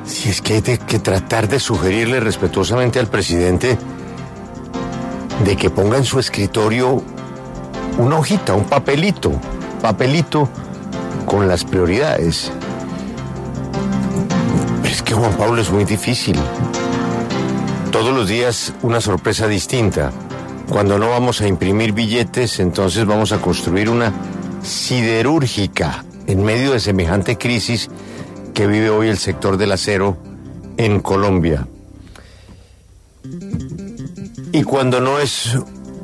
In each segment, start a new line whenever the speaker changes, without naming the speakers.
Si es que hay que tratar de sugerirle respetuosamente al presidente de que ponga en su escritorio una hojita, un papelito con las prioridades. Pero es que Juan Pablo es muy difícil. Todos los días una sorpresa distinta. Cuando no vamos a imprimir billetes, entonces vamos a construir una siderúrgica en medio de semejante crisis que vive hoy el sector del acero en Colombia. Y cuando no es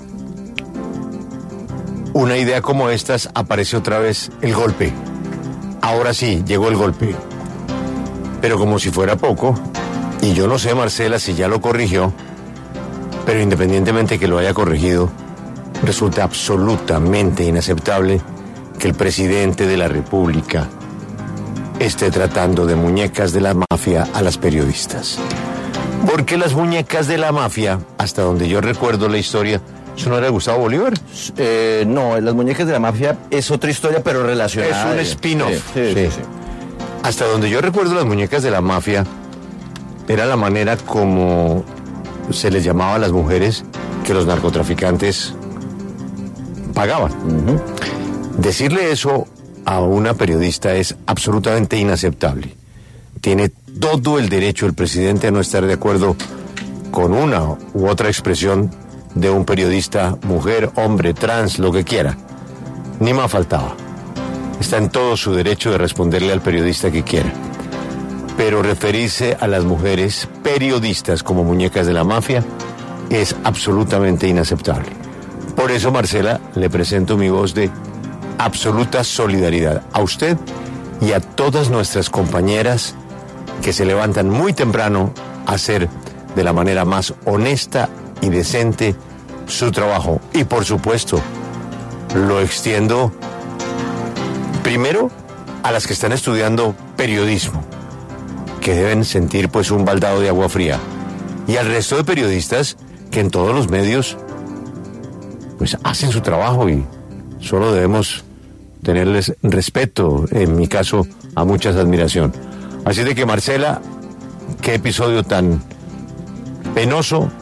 una idea como estas, aparece otra vez el golpe. Ahora sí, llegó el golpe. Pero como si fuera poco, y yo no sé, Marcela, si ya lo corrigió, pero independientemente que lo haya corregido, resulta absolutamente inaceptable que el presidente de la República esté tratando de muñecas de la mafia a las periodistas. Porque las muñecas de la mafia, hasta donde yo recuerdo la historia, ¿eso no era de Gustavo Bolívar?
No, las muñecas de la mafia es otra historia, pero relacionada.
Es un spin-off.
Sí.
Hasta donde yo recuerdo, las muñecas de la mafia era la manera como se les llamaba a las mujeres que los narcotraficantes pagaban. Decirle eso a una periodista es absolutamente inaceptable. Tiene todo el derecho el presidente a no estar de acuerdo con una u otra expresión de un periodista, mujer, hombre, trans, lo que quiera. Ni más faltaba. Está en todo su derecho de responderle al periodista que quiera. Pero referirse a las mujeres periodistas como muñecas de la mafia es absolutamente inaceptable. Por eso, Marcela, le presento mi voz de absoluta solidaridad a usted y a todas nuestras compañeras que se levantan muy temprano a hacer de la manera más honesta y decente su trabajo. Y por supuesto, lo extiendo primero a las que están estudiando periodismo, que deben sentir pues un baldado de agua fría, y al resto de periodistas que en todos los medios pues hacen su trabajo y solo debemos tenerles respeto, en mi caso a mucha admiración. Así de que, Marcela, qué episodio tan penoso,